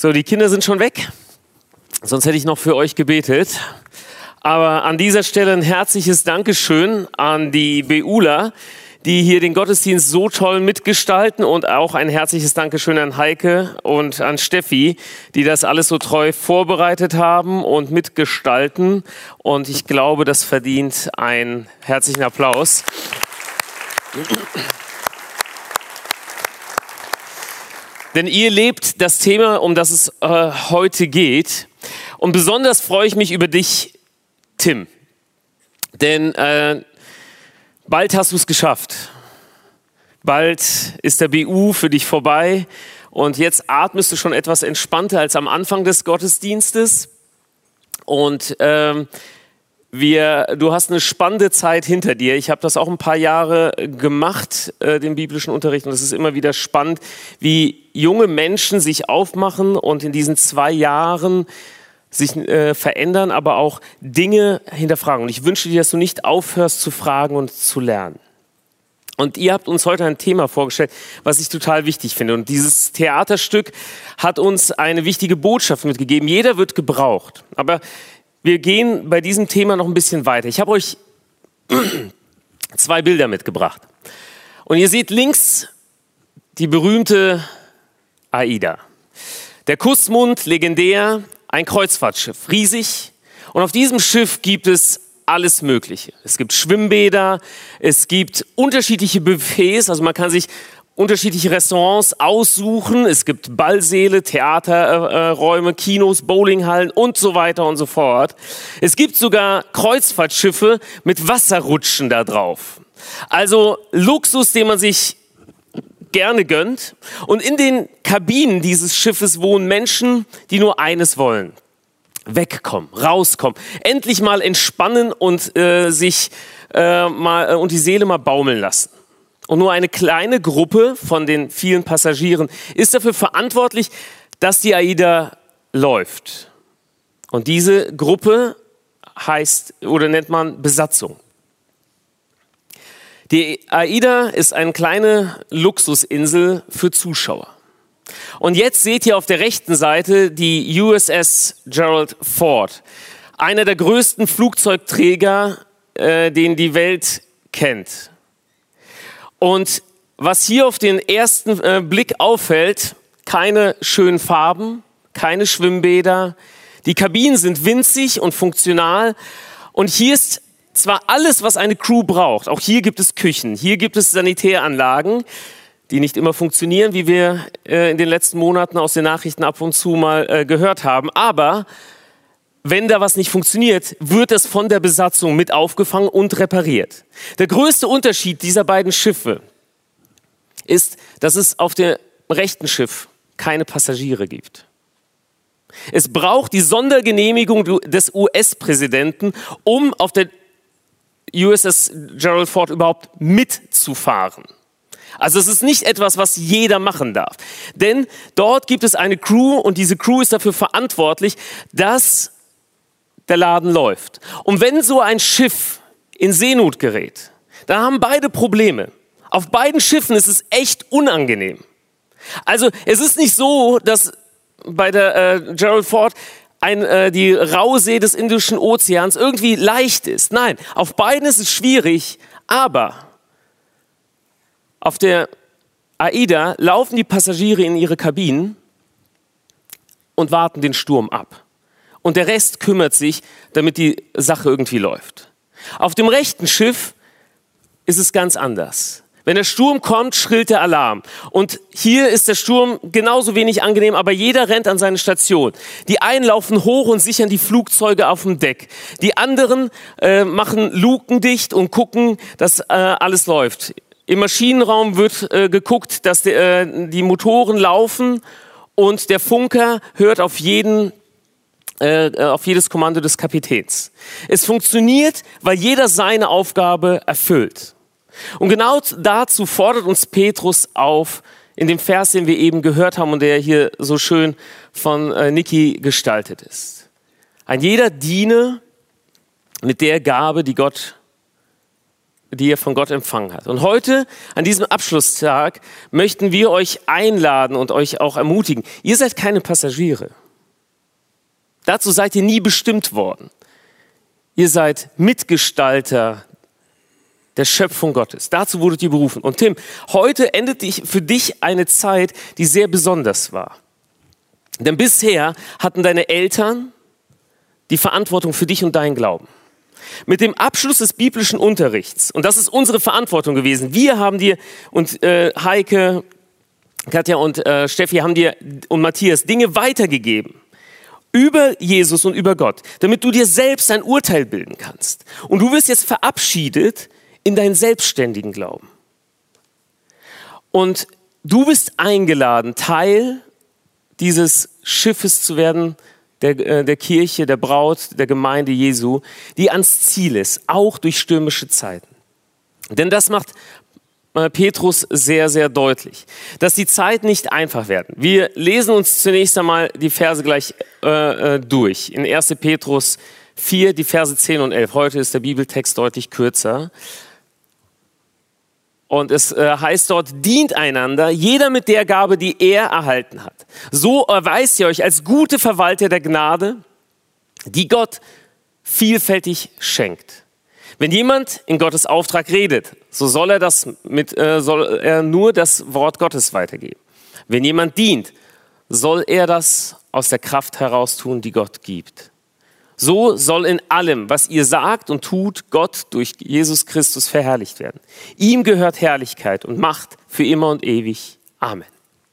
So, die Kinder sind schon weg, sonst hätte ich noch für euch gebetet. Aber an dieser Stelle ein herzliches Dankeschön an die BUler, die hier den Gottesdienst so toll mitgestalten, und auch ein herzliches Dankeschön an Heike und an Steffi, die das alles so treu vorbereitet haben und mitgestalten. Und ich glaube, das verdient einen herzlichen Applaus. Denn ihr lebt das Thema, um das es heute geht. Und besonders freue ich mich über dich, Tim. Denn bald hast du es geschafft. Bald ist der BU für dich vorbei. Und jetzt atmest du schon etwas entspannter als am Anfang des Gottesdienstes. Und du hast eine spannende Zeit hinter dir. Ich habe das auch ein paar Jahre gemacht, den biblischen Unterricht. Und es ist immer wieder spannend, wie junge Menschen sich aufmachen und in diesen 2 Jahren sich verändern, aber auch Dinge hinterfragen. Und ich wünsche dir, dass du nicht aufhörst zu fragen und zu lernen. Und ihr habt uns heute ein Thema vorgestellt, was ich total wichtig finde. Und dieses Theaterstück hat uns eine wichtige Botschaft mitgegeben. Jeder wird gebraucht. Aber wir gehen bei diesem Thema noch ein bisschen weiter. Ich habe euch 2 Bilder mitgebracht. Und ihr seht links die berühmte AIDA. Der Kussmund, legendär, ein Kreuzfahrtschiff, riesig. Und auf diesem Schiff gibt es alles Mögliche. Es gibt Schwimmbäder, es gibt unterschiedliche Buffets, also man kann sich unterschiedliche Restaurants aussuchen. Es gibt Ballsäle, Theaterräume, Kinos, Bowlinghallen und so weiter und so fort. Es gibt sogar Kreuzfahrtschiffe mit Wasserrutschen da drauf. Also Luxus, den man sich gerne gönnt. Und in den Kabinen dieses Schiffes wohnen Menschen, die nur eines wollen: wegkommen, rauskommen, endlich mal entspannen und sich und die Seele mal baumeln lassen. Und nur eine kleine Gruppe von den vielen Passagieren ist dafür verantwortlich, dass die AIDA läuft. Und diese Gruppe heißt oder nennt man Besatzung. Die AIDA ist eine kleine Luxusinsel für Zuschauer. Und jetzt seht ihr auf der rechten Seite die USS Gerald Ford, einer der größten Flugzeugträger, den die Welt kennt. Und was hier auf den ersten Blick auffällt: keine schönen Farben, keine Schwimmbäder, die Kabinen sind winzig und funktional. Und hier ist zwar alles, was eine Crew braucht. Auch hier gibt es Küchen, hier gibt es Sanitäranlagen, die nicht immer funktionieren, wie wir in den letzten Monaten aus den Nachrichten ab und zu mal gehört haben. Aber wenn da was nicht funktioniert, wird es von der Besatzung mit aufgefangen und repariert. Der größte Unterschied dieser beiden Schiffe ist, dass es auf dem rechten Schiff keine Passagiere gibt. Es braucht die Sondergenehmigung des US-Präsidenten, um auf der USS Gerald Ford überhaupt mitzufahren. Also es ist nicht etwas, was jeder machen darf. Denn dort gibt es eine Crew und diese Crew ist dafür verantwortlich, dass der Laden läuft. Und wenn so ein Schiff in Seenot gerät, dann haben beide Probleme. Auf beiden Schiffen ist es echt unangenehm. Also es ist nicht so, dass bei der Gerald Ford die raue See des Indischen Ozeans irgendwie leicht ist. Nein, auf beiden ist es schwierig, aber auf der AIDA laufen die Passagiere in ihre Kabinen und warten den Sturm ab. Und der Rest kümmert sich, damit die Sache irgendwie läuft. Auf dem rechten Schiff ist es ganz anders. Wenn der Sturm kommt, schrillt der Alarm. Und hier ist der Sturm genauso wenig angenehm, aber jeder rennt an seine Station. Die einen laufen hoch und sichern die Flugzeuge auf dem Deck. Die anderen machen Luken dicht und gucken, dass alles läuft. Im Maschinenraum wird geguckt, dass die Motoren laufen und der Funker hört auf jedes Kommando des Kapitäns. Es funktioniert, weil jeder seine Aufgabe erfüllt. Und genau dazu fordert uns Petrus auf, in dem Vers, den wir eben gehört haben und der hier so schön von Niki gestaltet ist. Ein jeder diene mit der Gabe, die Gott die ihr von Gott empfangen habt. Und heute, an diesem Abschlusstag, möchten wir euch einladen und euch auch ermutigen. Ihr seid keine Passagiere. Dazu seid ihr nie bestimmt worden. Ihr seid Mitgestalter der Schöpfung Gottes. Dazu wurdet ihr berufen. Und Tim, heute endet für dich eine Zeit, die sehr besonders war. Denn bisher hatten deine Eltern die Verantwortung für dich und deinen Glauben. Mit dem Abschluss des biblischen Unterrichts, und das ist unsere Verantwortung gewesen, wir haben dir und Heike, Katja und Steffi haben dir und Matthias Dinge weitergegeben über Jesus und über Gott, damit du dir selbst ein Urteil bilden kannst. Und du wirst jetzt verabschiedet in deinen selbstständigen Glauben. Und du bist eingeladen, Teil dieses Schiffes zu werden, der Kirche, der Braut, der Gemeinde Jesu, die ans Ziel ist, auch durch stürmische Zeiten. Denn das macht Petrus sehr, sehr deutlich, dass die Zeiten nicht einfach werden. Wir lesen uns zunächst einmal die Verse gleich durch. In 1. Petrus 4, die Verse 10 und 11. Heute ist der Bibeltext deutlich kürzer. Und es heißt dort, dient einander, jeder mit der Gabe, die er erhalten hat. So erweist ihr euch als gute Verwalter der Gnade, die Gott vielfältig schenkt. Wenn jemand in Gottes Auftrag redet, so soll er nur das Wort Gottes weitergeben. Wenn jemand dient, soll er das aus der Kraft heraus tun, die Gott gibt. So soll in allem, was ihr sagt und tut, Gott durch Jesus Christus verherrlicht werden. Ihm gehört Herrlichkeit und Macht für immer und ewig. Amen.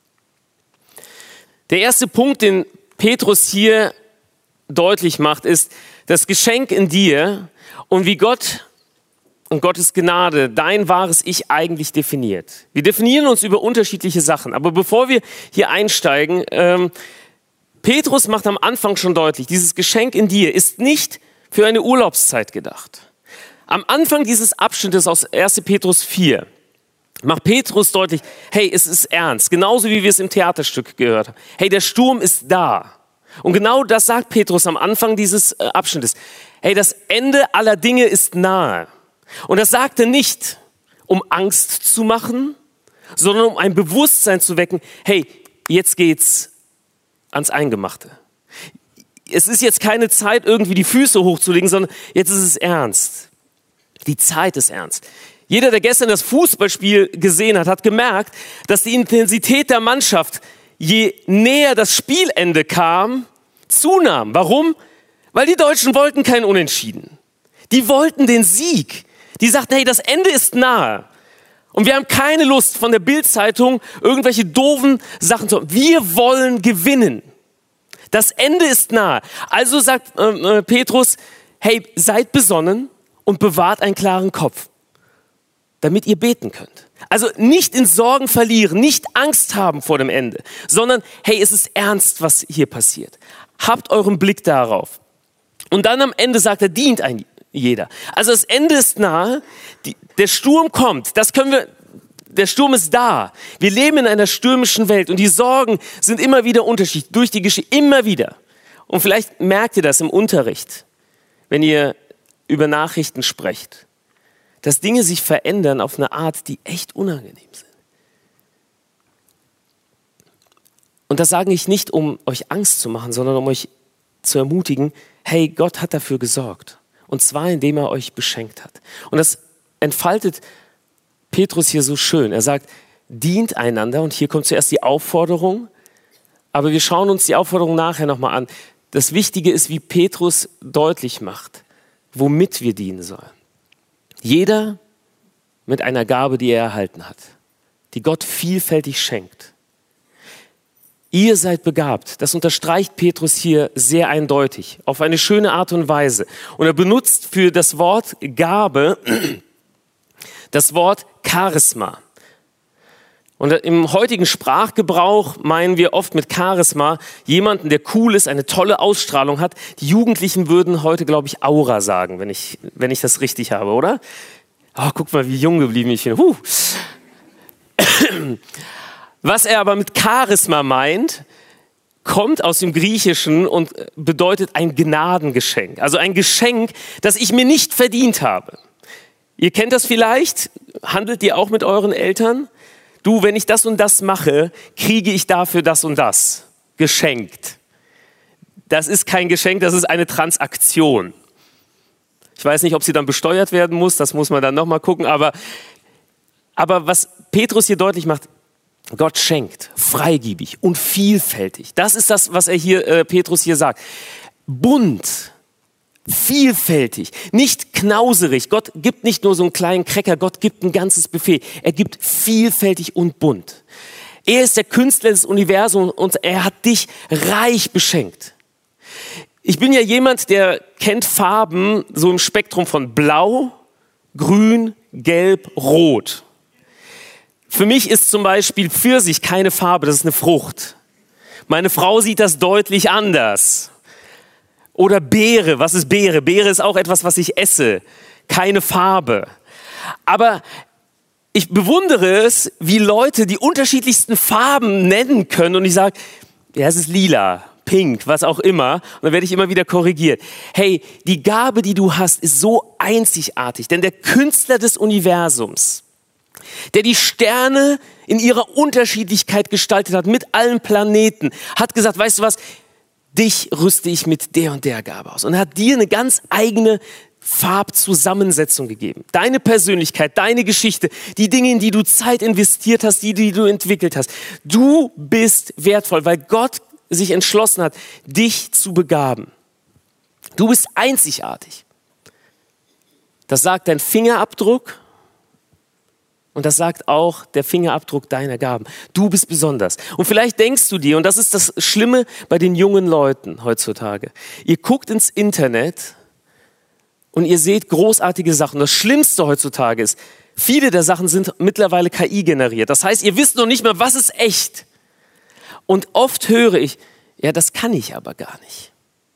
Der erste Punkt, den Petrus hier deutlich macht, ist das Geschenk in dir und wie Gott und Gottes Gnade dein wahres Ich eigentlich definiert. Wir definieren uns über unterschiedliche Sachen, aber bevor wir hier einsteigen, Petrus macht am Anfang schon deutlich, dieses Geschenk in dir ist nicht für eine Urlaubszeit gedacht. Am Anfang dieses Abschnittes aus 1. Petrus 4 macht Petrus deutlich, hey, es ist ernst, genauso wie wir es im Theaterstück gehört haben. Hey, der Sturm ist da. Und genau das sagt Petrus am Anfang dieses Abschnittes. Hey, das Ende aller Dinge ist nahe. Und das sagt er nicht, um Angst zu machen, sondern um ein Bewusstsein zu wecken, hey, jetzt geht's ans Eingemachte. Es ist jetzt keine Zeit, irgendwie die Füße hochzulegen, sondern jetzt ist es ernst. Die Zeit ist ernst. Jeder, der gestern das Fußballspiel gesehen hat, hat gemerkt, dass die Intensität der Mannschaft, je näher das Spielende kam, zunahm. Warum? Weil die Deutschen wollten kein Unentschieden. Die wollten den Sieg. Die sagten, hey, das Ende ist nahe. Und wir haben keine Lust, von der Bild-Zeitung irgendwelche doofen Sachen zu haben. Wir wollen gewinnen. Das Ende ist nahe. Also sagt Petrus, hey, seid besonnen und bewahrt einen klaren Kopf, damit ihr beten könnt. Also nicht in Sorgen verlieren, nicht Angst haben vor dem Ende, sondern hey, es ist ernst, was hier passiert. Habt euren Blick darauf. Und dann am Ende sagt er, dient ein jeder. Also das Ende ist nahe, der Sturm kommt, der Sturm ist da. Wir leben in einer stürmischen Welt und die Sorgen sind immer wieder unterschiedlich, durch die Geschichte, immer wieder. Und vielleicht merkt ihr das im Unterricht, wenn ihr über Nachrichten sprecht, dass Dinge sich verändern auf eine Art, die echt unangenehm sind. Und das sage ich nicht, um euch Angst zu machen, sondern um euch zu ermutigen, hey, Gott hat dafür gesorgt. Und zwar, indem er euch beschenkt hat. Und das entfaltet Petrus hier so schön. Er sagt, dient einander. Und hier kommt zuerst die Aufforderung. Aber wir schauen uns die Aufforderung nachher nochmal an. Das Wichtige ist, wie Petrus deutlich macht, womit wir dienen sollen. Jeder mit einer Gabe, die er erhalten hat, die Gott vielfältig schenkt. Ihr seid begabt. Das unterstreicht Petrus hier sehr eindeutig, auf eine schöne Art und Weise. Und er benutzt für das Wort Gabe das Wort Charisma. Und im heutigen Sprachgebrauch meinen wir oft mit Charisma jemanden, der cool ist, eine tolle Ausstrahlung hat. Die Jugendlichen würden heute, glaube ich, Aura sagen, wenn ich das richtig habe, oder? Oh, guck mal, wie jung geblieben ich bin. Was er aber mit Charisma meint, kommt aus dem Griechischen und bedeutet ein Gnadengeschenk. Also ein Geschenk, das ich mir nicht verdient habe. Ihr kennt das vielleicht, handelt ihr auch mit euren Eltern? Du, wenn ich das und das mache, kriege ich dafür das und das geschenkt. Das ist kein Geschenk, das ist eine Transaktion. Ich weiß nicht, ob sie dann besteuert werden muss, das muss man dann nochmal gucken, aber was Petrus hier deutlich macht, Gott schenkt freigebig und vielfältig. Das ist das, was Petrus hier sagt. Bunt, vielfältig, nicht knauserig. Gott gibt nicht nur so einen kleinen Cracker, Gott gibt ein ganzes Buffet. Er gibt vielfältig und bunt. Er ist der Künstler des Universums und er hat dich reich beschenkt. Ich bin ja jemand, der kennt Farben so im Spektrum von Blau, Grün, Gelb, Rot. Für mich ist zum Beispiel Pfirsich keine Farbe, das ist eine Frucht. Meine Frau sieht das deutlich anders. Oder Beere, was ist Beere? Beere ist auch etwas, was ich esse, keine Farbe. Aber ich bewundere es, wie Leute die unterschiedlichsten Farben nennen können und ich sage, ja, es ist lila, pink, was auch immer. Und dann werde ich immer wieder korrigiert. Hey, die Gabe, die du hast, ist so einzigartig, denn der Künstler des Universums, der die Sterne in ihrer Unterschiedlichkeit gestaltet hat, mit allen Planeten, hat gesagt, weißt du was, dich rüste ich mit der und der Gabe aus. Und er hat dir eine ganz eigene Farbzusammensetzung gegeben. Deine Persönlichkeit, deine Geschichte, die Dinge, in die du Zeit investiert hast, die du entwickelt hast. Du bist wertvoll, weil Gott sich entschlossen hat, dich zu begaben. Du bist einzigartig. Das sagt dein Fingerabdruck und das sagt auch der Fingerabdruck deiner Gaben. Du bist besonders. Und vielleicht denkst du dir, und das ist das Schlimme bei den jungen Leuten heutzutage, ihr guckt ins Internet und ihr seht großartige Sachen. Das Schlimmste heutzutage ist, viele der Sachen sind mittlerweile KI generiert. Das heißt, ihr wisst noch nicht mehr, was ist echt. Und oft höre ich, ja, das kann ich aber gar nicht.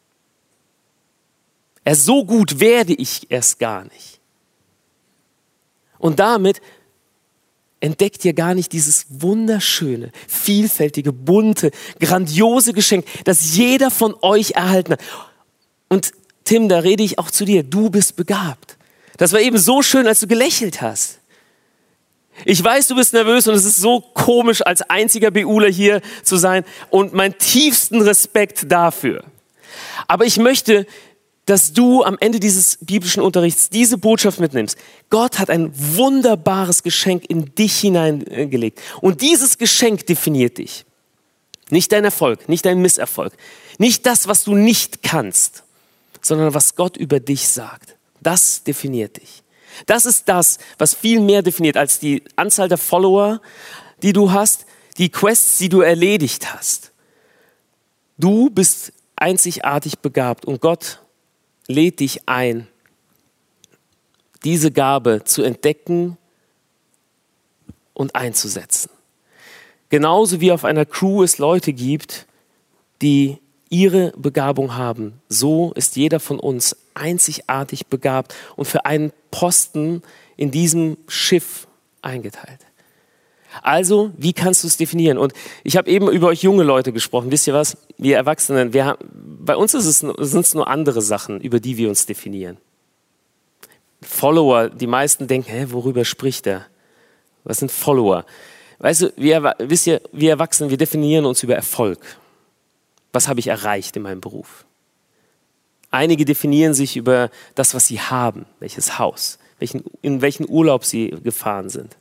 Ja, so gut werde ich erst gar nicht. Und damit entdeckt ihr gar nicht dieses wunderschöne, vielfältige, bunte, grandiose Geschenk, das jeder von euch erhalten hat. Und Tim, da rede ich auch zu dir, du bist begabt. Das war eben so schön, als du gelächelt hast. Ich weiß, du bist nervös und es ist so komisch, als einziger BUler hier zu sein und meinen tiefsten Respekt dafür. Aber ich möchte, dass du am Ende dieses biblischen Unterrichts diese Botschaft mitnimmst. Gott hat ein wunderbares Geschenk in dich hineingelegt. Und dieses Geschenk definiert dich. Nicht dein Erfolg, nicht dein Misserfolg, nicht das, was du nicht kannst, sondern was Gott über dich sagt. Das definiert dich. Das ist das, was viel mehr definiert als die Anzahl der Follower, die du hast, die Quests, die du erledigt hast. Du bist einzigartig begabt und Gott lädt dich ein, diese Gabe zu entdecken und einzusetzen. Genauso wie auf einer Crew es Leute gibt, die ihre Begabung haben, so ist jeder von uns einzigartig begabt und für einen Posten in diesem Schiff eingeteilt. Also, wie kannst du es definieren? Und ich habe eben über euch junge Leute gesprochen. Wisst ihr was? Wir Erwachsenen, bei uns sind es nur andere Sachen, über die wir uns definieren. Follower, die meisten denken, worüber spricht er? Was sind Follower? Weißt du, wisst ihr, wir Erwachsenen, wir definieren uns über Erfolg. Was habe ich erreicht in meinem Beruf? Einige definieren sich über das, was sie haben, welches Haus, in welchen Urlaub sie gefahren sind,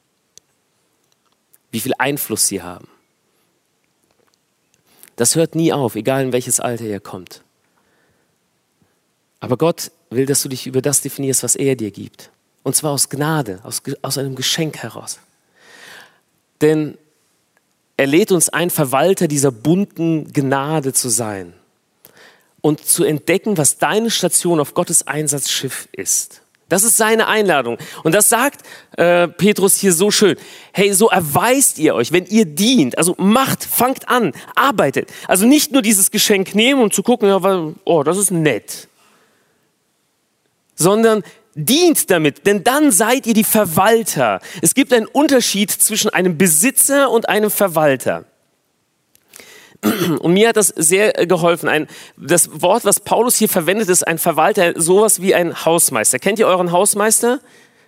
wie viel Einfluss sie haben. Das hört nie auf, egal in welches Alter ihr kommt. Aber Gott will, dass du dich über das definierst, was er dir gibt. Und zwar aus Gnade, aus einem Geschenk heraus. Denn er lädt uns ein, Verwalter dieser bunten Gnade zu sein und zu entdecken, was deine Station auf Gottes Einsatzschiff ist. Das ist seine Einladung. Und das sagt Petrus hier so schön. Hey, so erweist ihr euch, wenn ihr dient. Also fangt an, arbeitet. Also nicht nur dieses Geschenk nehmen und zu gucken, das ist nett. Sondern dient damit, denn dann seid ihr die Verwalter. Es gibt einen Unterschied zwischen einem Besitzer und einem Verwalter. Und mir hat das sehr geholfen. Das Wort, was Paulus hier verwendet, ist ein Verwalter, sowas wie ein Hausmeister. Kennt ihr euren Hausmeister?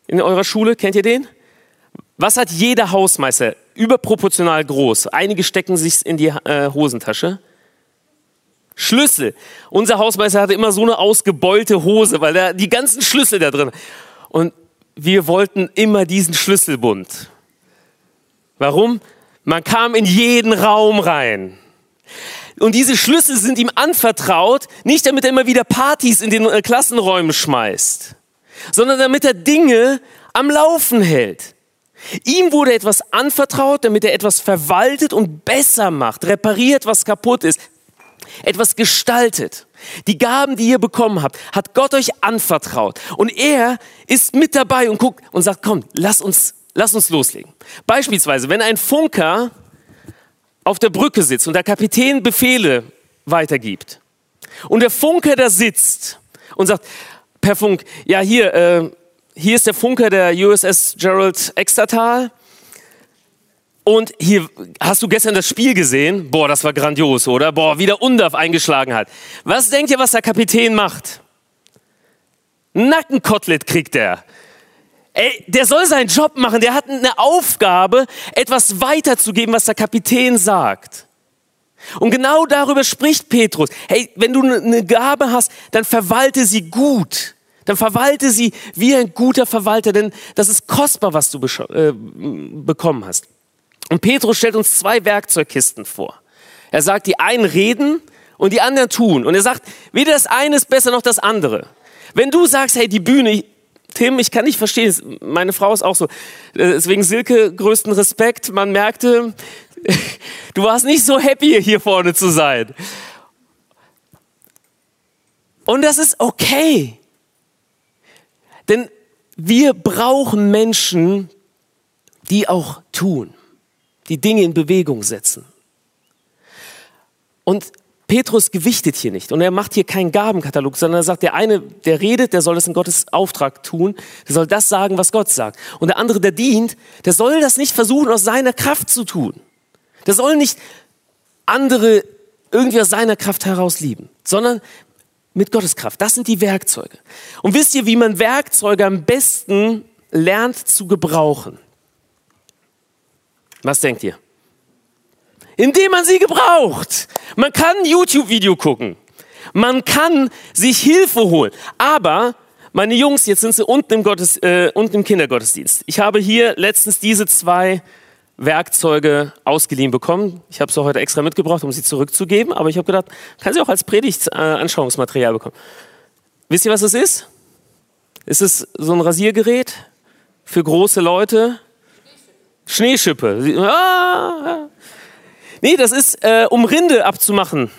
in eurer Schule? Kennt ihr den? Was hat jeder Hausmeister? Überproportional groß. Einige stecken sich in die Hosentasche. Schlüssel. Unser Hausmeister hatte immer so eine ausgebeulte Hose, weil er die ganzen Schlüssel da drin. Und wir wollten immer diesen Schlüsselbund. Warum? Man kam in jeden Raum rein. Und diese Schlüssel sind ihm anvertraut, nicht damit er immer wieder Partys in den Klassenräumen schmeißt, sondern damit er Dinge am Laufen hält. Ihm wurde etwas anvertraut, damit er etwas verwaltet und besser macht, repariert, was kaputt ist, etwas gestaltet. Die Gaben, die ihr bekommen habt, hat Gott euch anvertraut. Und er ist mit dabei und guckt und sagt, komm, lass uns loslegen. Beispielsweise, wenn ein Funker auf der Brücke sitzt und der Kapitän Befehle weitergibt und der Funker da sitzt und sagt per Funk, ja hier ist der Funker der USS Gerald Exeter und hier, hast du gestern das Spiel gesehen? Boah, das war grandios, oder? Boah, wie der Undav eingeschlagen hat. Was denkt ihr, was der Kapitän macht? Nackenkotelett kriegt er. Ey, der soll seinen Job machen, der hat eine Aufgabe, etwas weiterzugeben, was der Kapitän sagt. Und genau darüber spricht Petrus. Hey, wenn du eine Gabe hast, dann verwalte sie gut. Dann verwalte sie wie ein guter Verwalter, denn das ist kostbar, was du bekommen hast. Und Petrus stellt uns 2 Werkzeugkisten vor. Er sagt, die einen reden und die anderen tun. Und er sagt, weder das eine ist besser noch das andere. Wenn du sagst, hey, die Bühne, Tim, ich kann nicht verstehen, meine Frau ist auch so. Deswegen Silke, größten Respekt. Man merkte, du warst nicht so happy, hier vorne zu sein. Und das ist okay. Denn wir brauchen Menschen, die auch tun, die Dinge in Bewegung setzen. Und Petrus gewichtet hier nicht und er macht hier keinen Gabenkatalog, sondern er sagt, der eine, der redet, der soll das in Gottes Auftrag tun, der soll das sagen, was Gott sagt. Und der andere, der dient, der soll das nicht versuchen, aus seiner Kraft zu tun. Der soll nicht andere irgendwie aus seiner Kraft heraus lieben, sondern mit Gottes Kraft. Das sind die Werkzeuge. Und wisst ihr, wie man Werkzeuge am besten lernt zu gebrauchen? Was denkt ihr? Indem man sie gebraucht. Man kann ein YouTube-Video gucken. Man kann sich Hilfe holen. Aber, meine Jungs, jetzt sind sie unten im Kindergottesdienst. Ich habe hier letztens diese 2 Werkzeuge ausgeliehen bekommen. Ich habe sie heute extra mitgebracht, um sie zurückzugeben. Aber ich habe gedacht, kann sie auch als Predigt-Anschauungsmaterial bekommen. Wisst ihr, was es ist? Ist es so ein Rasiergerät für große Leute? Schneeschippe. Nee, das ist, um Rinde abzumachen.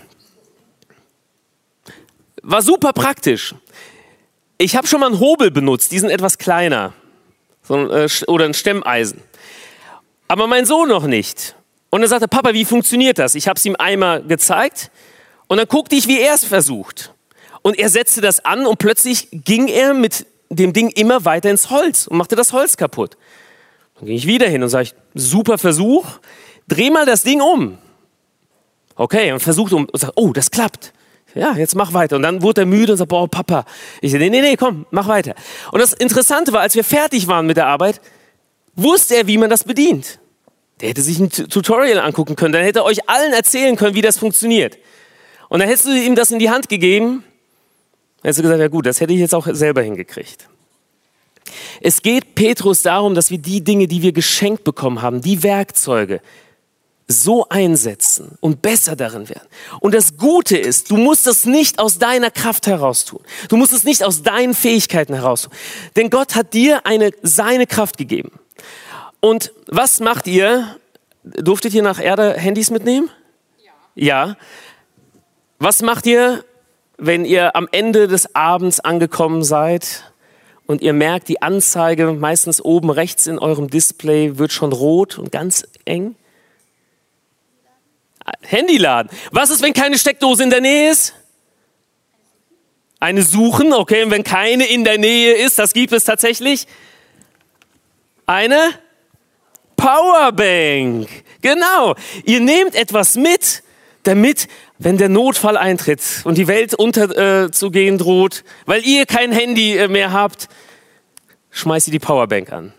War super praktisch. Ich habe schon mal einen Hobel benutzt, die sind etwas kleiner. Oder ein Stemmeisen. Aber mein Sohn noch nicht. Und er sagte, Papa, wie funktioniert das? Ich habe es ihm einmal gezeigt und dann guckte ich, wie er es versucht. Und er setzte das an und plötzlich ging er mit dem Ding immer weiter ins Holz und machte das Holz kaputt. Dann ging ich wieder hin und sage, super Versuch, dreh mal das Ding um. Okay, und versucht und sagt, oh, das klappt. Ja, jetzt mach weiter. Und dann wurde er müde und sagt, boah, Papa. Ich sage, nee, komm, mach weiter. Und das Interessante war, als wir fertig waren mit der Arbeit, wusste er, wie man das bedient. Der hätte sich ein Tutorial angucken können, dann hätte er euch allen erzählen können, wie das funktioniert. Und dann hättest du ihm das in die Hand gegeben, dann hättest du gesagt, ja gut, das hätte ich jetzt auch selber hingekriegt. Es geht Petrus darum, dass wir die Dinge, die wir geschenkt bekommen haben, die Werkzeuge, so einsetzen und besser darin werden. Und das Gute ist, du musst das nicht aus deiner Kraft heraus tun. Du musst es nicht aus deinen Fähigkeiten heraus tun. Denn Gott hat dir seine Kraft gegeben. Und was macht ihr? Durftet ihr nach Erde Handys mitnehmen? Ja. Was macht ihr, wenn ihr am Ende des Abends angekommen seid und ihr merkt, die Anzeige meistens oben rechts in eurem Display wird schon rot und ganz eng? Handy laden. Was ist, wenn keine Steckdose in der Nähe ist? Eine suchen, okay. Und wenn keine in der Nähe ist, das gibt es tatsächlich. Eine Powerbank. Genau. Ihr nehmt etwas mit, damit, wenn der Notfall eintritt und die Welt unterzugehen droht, weil ihr kein Handy mehr habt, schmeiß dir die Powerbank an.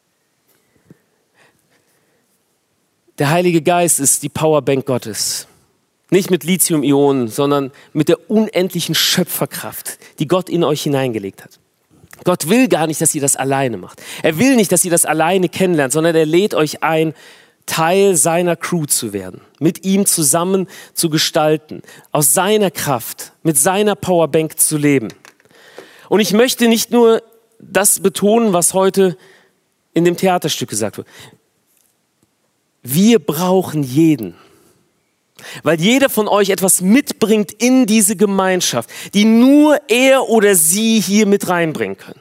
Der Heilige Geist ist die Powerbank Gottes. Nicht mit Lithium-Ionen, sondern mit der unendlichen Schöpferkraft, die Gott in euch hineingelegt hat. Gott will gar nicht, dass ihr das alleine macht. Er will nicht, dass ihr das alleine kennenlernt, sondern er lädt euch ein, Teil seiner Crew zu werden, mit ihm zusammen zu gestalten, aus seiner Kraft, mit seiner Powerbank zu leben. Und ich möchte nicht nur das betonen, was heute in dem Theaterstück gesagt wird. Wir brauchen jeden, weil jeder von euch etwas mitbringt in diese Gemeinschaft, die nur er oder sie hier mit reinbringen können.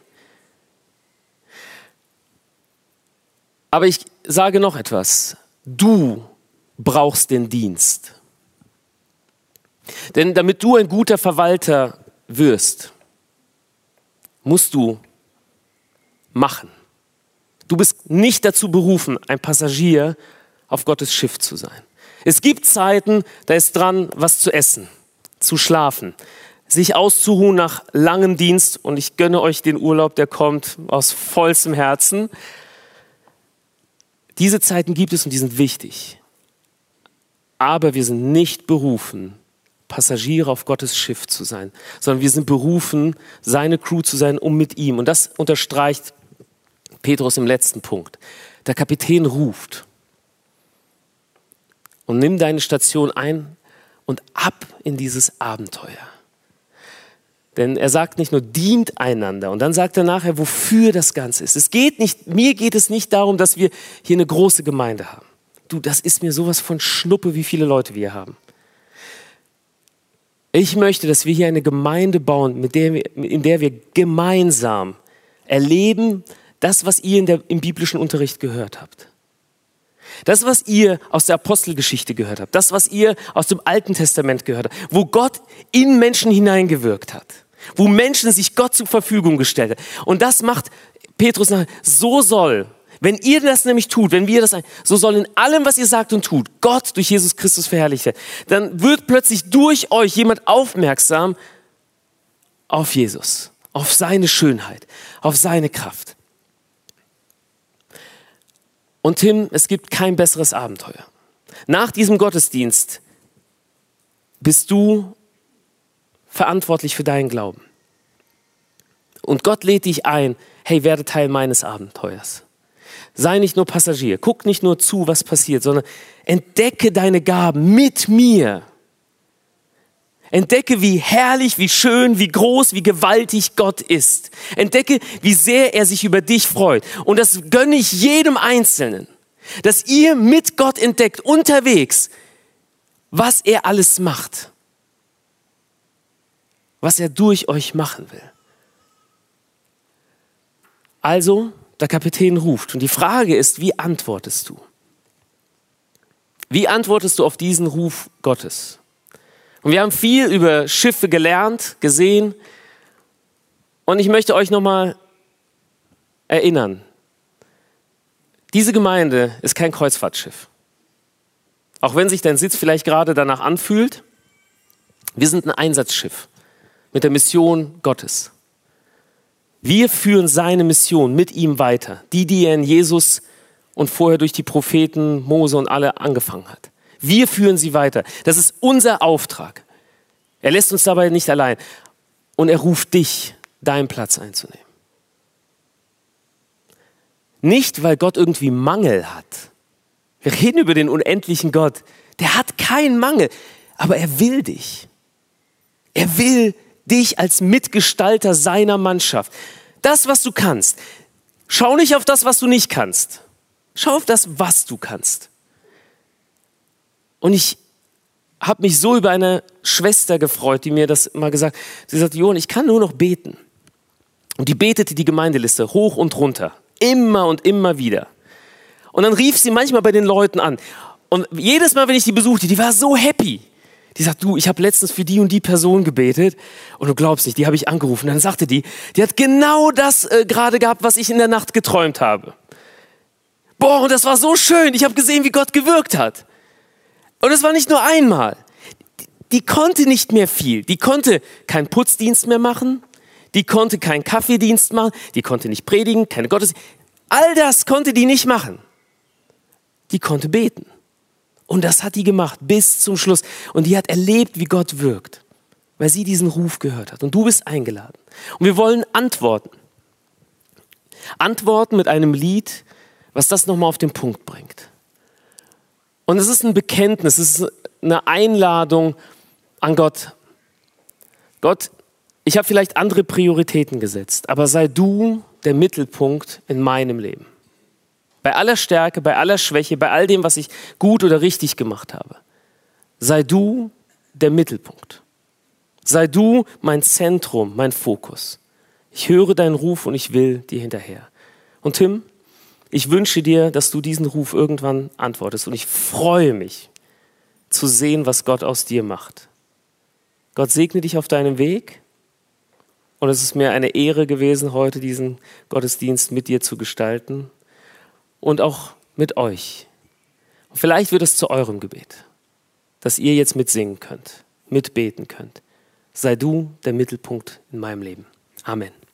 Aber ich sage noch etwas. Du brauchst den Dienst. Denn damit du ein guter Verwalter wirst, musst du machen. Du bist nicht dazu berufen, ein Passagier auf Gottes Schiff zu sein. Es gibt Zeiten, da ist dran, was zu essen, zu schlafen, sich auszuruhen nach langem Dienst. Und ich gönne euch den Urlaub, der kommt aus vollstem Herzen. Diese Zeiten gibt es und die sind wichtig. Aber wir sind nicht berufen, Passagiere auf Gottes Schiff zu sein, sondern wir sind berufen, seine Crew zu sein, um mit ihm. Und das unterstreicht Petrus im letzten Punkt. Der Kapitän ruft. Und nimm deine Station ein und ab in dieses Abenteuer. Denn er sagt nicht nur, dient einander. Und dann sagt er nachher, wofür das Ganze ist. Mir geht es nicht darum, dass wir hier eine große Gemeinde haben. Du, das ist mir sowas von Schnuppe, wie viele Leute wir haben. Ich möchte, dass wir hier eine Gemeinde bauen, in der wir gemeinsam erleben, das, was ihr im biblischen Unterricht gehört habt. Das, was ihr aus der Apostelgeschichte gehört habt, das, was ihr aus dem Alten Testament gehört habt, wo Gott in Menschen hineingewirkt hat, wo Menschen sich Gott zur Verfügung gestellt haben. Und das macht Petrus nachher, wenn ihr das nämlich tut, so soll in allem, was ihr sagt und tut, Gott durch Jesus Christus verherrlicht werden. Dann wird plötzlich durch euch jemand aufmerksam auf Jesus, auf seine Schönheit, auf seine Kraft. Und Tim, es gibt kein besseres Abenteuer. Nach diesem Gottesdienst bist du verantwortlich für deinen Glauben. Und Gott lädt dich ein, hey, werde Teil meines Abenteuers. Sei nicht nur Passagier, guck nicht nur zu, was passiert, sondern entdecke deine Gaben mit mir. Entdecke, wie herrlich, wie schön, wie groß, wie gewaltig Gott ist. Entdecke, wie sehr er sich über dich freut. Und das gönne ich jedem Einzelnen, dass ihr mit Gott entdeckt, unterwegs, was er alles macht. Was er durch euch machen will. Also, der Kapitän ruft. Und die Frage ist, wie antwortest du? Wie antwortest du auf diesen Ruf Gottes? Und wir haben viel über Schiffe gelernt, gesehen. Und ich möchte euch nochmal erinnern. Diese Gemeinde ist kein Kreuzfahrtschiff. Auch wenn sich dein Sitz vielleicht gerade danach anfühlt. Wir sind ein Einsatzschiff mit der Mission Gottes. Wir führen seine Mission mit ihm weiter. Die er in Jesus und vorher durch die Propheten, Mose und alle angefangen hat. Wir führen sie weiter. Das ist unser Auftrag. Er lässt uns dabei nicht allein. Und er ruft dich, deinen Platz einzunehmen. Nicht, weil Gott irgendwie Mangel hat. Wir reden über den unendlichen Gott. Der hat keinen Mangel. Aber er will dich. Er will dich als Mitgestalter seiner Mannschaft. Das, was du kannst. Schau nicht auf das, was du nicht kannst. Schau auf das, was du kannst. Und ich habe mich so über eine Schwester gefreut, die mir das mal gesagt hat. Sie sagte, Johann, ich kann nur noch beten. Und die betete die Gemeindeliste hoch und runter. Immer und immer wieder. Und dann rief sie manchmal bei den Leuten an. Und jedes Mal, wenn ich die besuchte, die war so happy. Die sagt, du, ich habe letztens für die und die Person gebetet. Und du glaubst nicht, die habe ich angerufen. Und dann sagte die hat genau das gerade gehabt, was ich in der Nacht geträumt habe. Boah, und das war so schön. Ich habe gesehen, wie Gott gewirkt hat. Und es war nicht nur einmal. Die konnte nicht mehr viel. Die konnte keinen Putzdienst mehr machen. Die konnte keinen Kaffeedienst machen, die konnte nicht predigen, keine Gottesdienste. All das konnte die nicht machen. Die konnte beten. Und das hat die gemacht bis zum Schluss. Und die hat erlebt, wie Gott wirkt, weil sie diesen Ruf gehört hat. Und du bist eingeladen. Und wir wollen antworten. Antworten mit einem Lied, was das nochmal auf den Punkt bringt. Und es ist ein Bekenntnis, es ist eine Einladung an Gott. Gott, ich habe vielleicht andere Prioritäten gesetzt, aber sei du der Mittelpunkt in meinem Leben. Bei aller Stärke, bei aller Schwäche, bei all dem, was ich gut oder richtig gemacht habe. Sei du der Mittelpunkt. Sei du mein Zentrum, mein Fokus. Ich höre deinen Ruf und ich will dir hinterher. Und Tim, ich wünsche dir, dass du diesen Ruf irgendwann antwortest. Und ich freue mich zu sehen, was Gott aus dir macht. Gott segne dich auf deinem Weg. Und es ist mir eine Ehre gewesen, heute diesen Gottesdienst mit dir zu gestalten. Und auch mit euch. Und vielleicht wird es zu eurem Gebet, dass ihr jetzt mitsingen könnt, mitbeten könnt. Sei du der Mittelpunkt in meinem Leben. Amen.